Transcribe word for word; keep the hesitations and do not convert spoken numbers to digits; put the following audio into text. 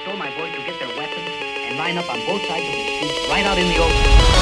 told my boys to get their weapons and line up on both sides of the street right out in the open.